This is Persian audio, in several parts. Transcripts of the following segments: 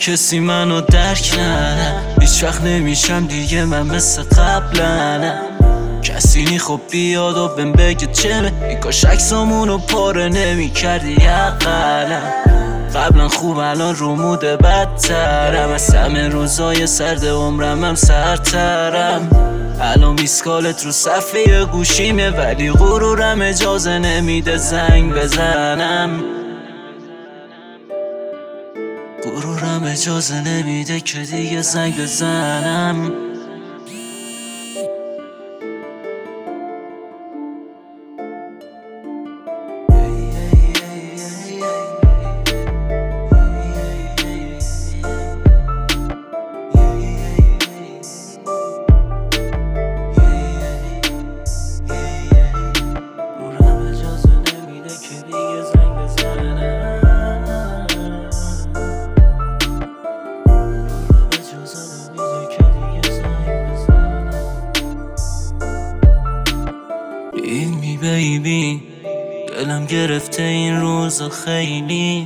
کسی منو درک نده، هیچ وقت نمیشم دیگه من مثل قبلنه. کسی نی خب بیاد و بهم بگه چمه، ای کاش عکسامونو پاره نمی کردی اقلا. قبلا خوب الان رو موده بدترم، از همه روزای سرد عمرم هم سردترم. الان میسکالت رو صفحه گوشیمه، ولی غرورم اجازه نمیده زنگ بزنم. غرورم اجازه نمیده که دیگه زنگ بزنم. ایمی بیبی دلم گرفته این روزا خیلی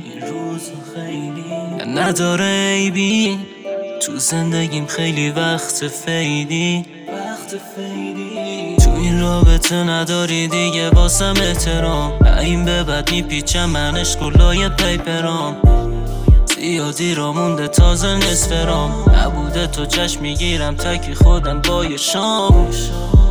نداره عیبی، تو زندگیم خیلی وقت فیدی. تو این رابطه نداری دیگه واسم احترام، این به بعد میپیچم من اشکولای پیپرام. زیادی را مونده تازه نصف رام، نبوده تو چشم میگیرم تکی خودم با یه شام.